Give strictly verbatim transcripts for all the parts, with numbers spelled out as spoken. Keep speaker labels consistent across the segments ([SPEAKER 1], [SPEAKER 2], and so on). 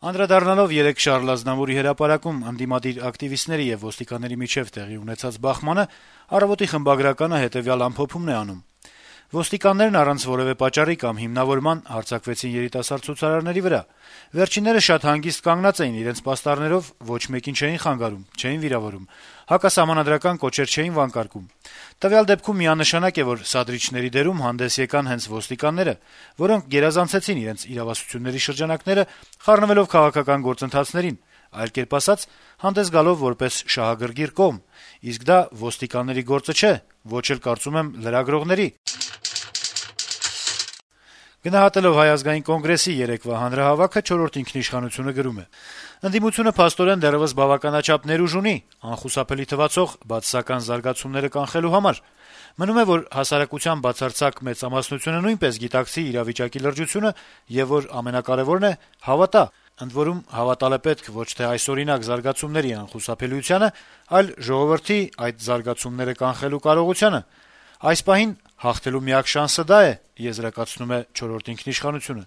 [SPEAKER 1] Անդրադառնալով երեկ Շարլ Ազնավուրի հրապարակում ընդդիմադիր ակտիվիստների եւ ոստիկանների միջեւ տեղի ունեցած բախմանը «Առավոտ»-ի խմբագրականը հետեւյալ ամփոփումն է անում. - «Ոստիկաններն առանց որեւէ պատճառի կամ հիմնավորման հարձակվեցին երիտասարդ ցուցարարների վրա: Վերջիններս շատ հանգիստ կանգնած էին իրենց պաստառներով, ոչ մեկին չէին խանգարում, չէին վիրավորում, հակասահմանադրական կոչեր չէին վանկարկում: Տվյալ դեպքում միանշանակ է, որ սադրիչների դերում հանդես եկան հենց ոստիկանները, որոնք գերազանցեցին իրենց իրավասությունների շրջանակները, խառնվելով քաղաքական գործընթացներին, այլ կերպ ասած, հանդես գալով որպես շահագրգիռ կողմ: Իսկ դա ոստիկանների գործը չէ, ոչ էլ, կարծում եմ, լրագրողների»: Գնահատելով Հայ ազգային կոնգրեսի երեկվա հանրահավաքը «Չորրորդ ինքնիշխանություն»-ը գրում է. - «Ընդդիմությունը փաստորեն դեռեւս բավականաչափ ներուժ ունի անխուսափելի թվացող բացասական զարգացումները կանխելու համար: Մնում է, որ հասարակության բացարձակ մեծամասնությունը նույնպես գիտակցի իրավիճակի լրջությունը եւ, որ ամենակարեւորն է, հավատա: Ընդ որում, հավատալ է պետք ոչ թե այսօրինակ զարգացումների անխուսափելիությանը, այլ ժողովրդի այդ զարգացումները կանխելու կարողությանը: Այս պահին հաղթելու միակ շանսը դա է», - եզրակացնում է «Չորրորդ ինքնիշխանություն»-ը: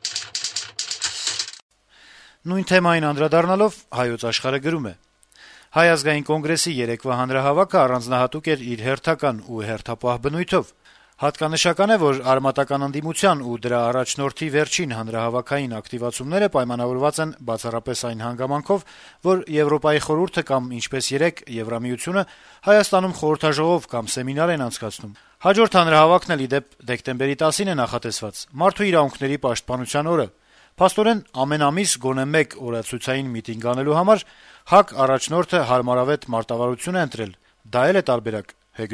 [SPEAKER 1] Նույն թեմային անդրադառնալով «Հայոց Աշխարհ»-ը գրում է. - «Հայ ազգային կոնգրեսի երեկվա հանրահավաքը առանձնահատուկ էր իր հերթական ու հերթապահ բնույթով: Հատկանշական է, որ արմատական ընդդիմության ու դրա առաջնորդի վերջին հանրահավաքային ակտիվացումները պայմանավորված են բացառապես այն հանգամանքով, որ Եվրոպայի խորհուրդը կամ, ինչպես երեկ, Եվրամիությունը Հայաստանում խորհրդաժողով կամ սեմինար են անցկացնում: Հաջորդ հանրահավաքն էլ, ի դեպ, դեկտեմբերի տասին է նախատեսված՝ Մարդու իրավունքների պաշտպանության օրը: Փաստորեն, ամեն ամիս գոնե մեկ օրացույցային միտինգ անելու համար ՀԱԿ առաջնորդը հարմարավետ մարտավարություն է ընտրել: Դա էլ է տարբերակ»: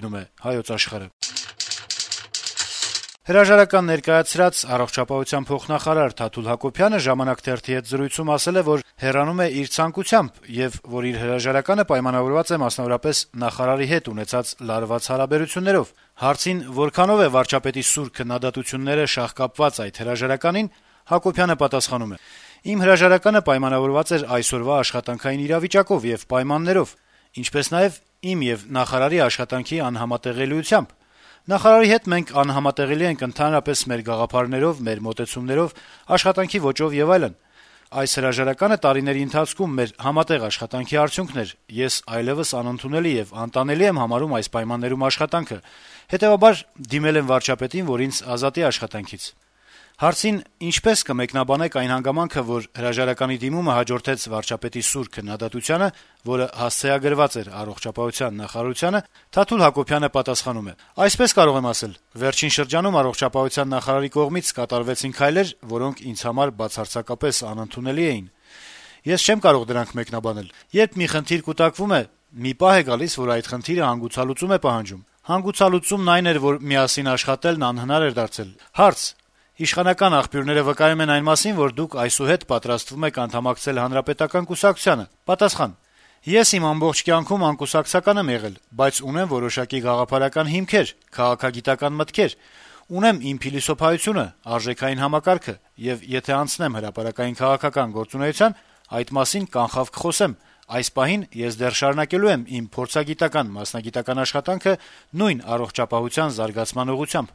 [SPEAKER 1] Հրաժարական ներկայացրած առողջապահության փոխնախարար Թաթուլ Հակոբյանը «Ժամանակ» թերթի հետ զրույցում ասել է, որ հեռանում է իր ցանկությամբ եւ որ իր հրաժարականը պայմանավորված է մասնավորապես նախարարի հետ ունեցած լարված հարաբերություններով: Հարցին, որքանով է վարչապետի սուր քննադատությունները շաղկապված այդ հրաժարականին, Հակոբյանը պատասխանում է. - «Իմ հրաժարականը պայմանավորված էր այսօրվա աշխատանքային իրավիճակով եւ պայմաններով, ինչպես նաեւ իմ եւ նախարարի աշխատանքի անհամատեղելիությամբ: Նախարարի հետ մենք անհամատեղելի ենք ընդհանրապես մեր գաղափարներով, մեր մոտեցումներով, աշխատանքի ոճով եւ այլն: Այս հրաժարականը տարիների ընթացքում մեր համատեղ աշխատանքի արդյունքն էր: Ես այլեւս անընդունելի եւ անտանելի եմ համարում այս պայմաններում աշխատանքը, հետեւաբար դիմել եմ վարչապետին, որ ինձ ազատի աշխատանքից»: Հարցին, ինչպես կմեկնաբանեք այն հանգամանքը, որ հրաժարականի դիմումը հաջորդեց վարչապետի սուր քննադատությանը, որը հասցեագրված էր առողջապահության նախարարությանը, Թաթուլ Հակոբյանը պատասխանում է. - «Այսպես կարող եմ ասել. վերջին շրջանում առողջապահության նախարարի կողմից կատարվեցին քայլեր, որոնք ինձ համար բացարձակապես անընդունելի էին: Ես չեմ կարող դրանք մեկնաբանել: Երբ մի խնդիր կուտակվում է, մի պահ է գալիս, որ այդ խնդիրը հանգուցալուծում է պահանջում: Հանգուցալուծումն այն էր, որ միասին աշխատելն անհնար էր դարձել»: Հարց. - «Իշխանական աղբյուրները վկայում են այն մասին, որ դուք այսուհետ պատրաստվում եք անդամակցել Հանրապետական կուսակցությանը»: Պատասխան. - «Ես իմ ամբողջ կյանքում անկուսակցական եմ եղել, բայց ունեմ որոշակի գաղափարական հիմքեր, քաղաքագիտական մտքեր: Ունեմ իմ փիլիսոփայությունը, արժեքային համակարգը, եւ եթե անցնեմ հրապարակային քաղաքական գործունեության, այդ մասին կանխավ կխոսեմ: Այս պահին ես դեռ շարունակելու եմ իմ փորձագիտական, մասնագիտական աշխատանքը նույն առողջապահության զարգացման ուղղությամբ»: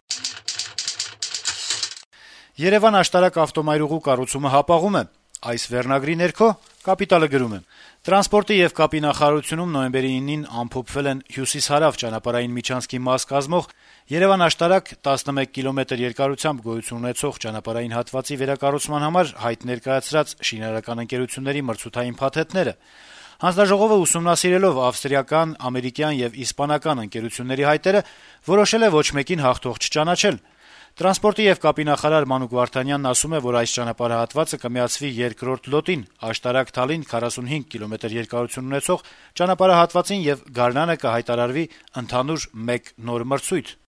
[SPEAKER 1] «Երեւան – աշտարակ» ավտոմայրուղու կառուցումը հապաղում է: Այս վերնագրի ներքո «Կապիտալ»-ը գրում է. - «Տրանսպորտի եւ կապի նախարարությունում նոյեմբերի ինին ամփոփվել են հյուսիս-հարավ ճանապարհային միջանցքի մաս կազմող Երեւան – աշտարակ տասնմեկ կիլոմետր երկարությամբ գոյություն ունեցող ճանապարհային հատվածի վերակառուցման համար հայտ ներկայացրած շինարարական ընկերությունների մրցութային փաթեթները: Հանձնաժողովը ուսումնասիրելով ավստրիական, ամերիկյան եւ իսպանական ընկերությունների հայտերը որոշել է ոչ մեկին հաղթող չճանաչել: Տրանսպորտի եւ կապի նախարար Մանուկ Վարդանյանն ասում է, որ այս ճանապարհահատվածը կմիացվի երկրորդ լոտին Աշտարակ-Թալին քառասունհինգ կիլոմետր երկարություն ունեցող ճանապարհահատվածին եւ գարնանը կհայտարարվի ընդհանուր մեկ նոր մրցույթ: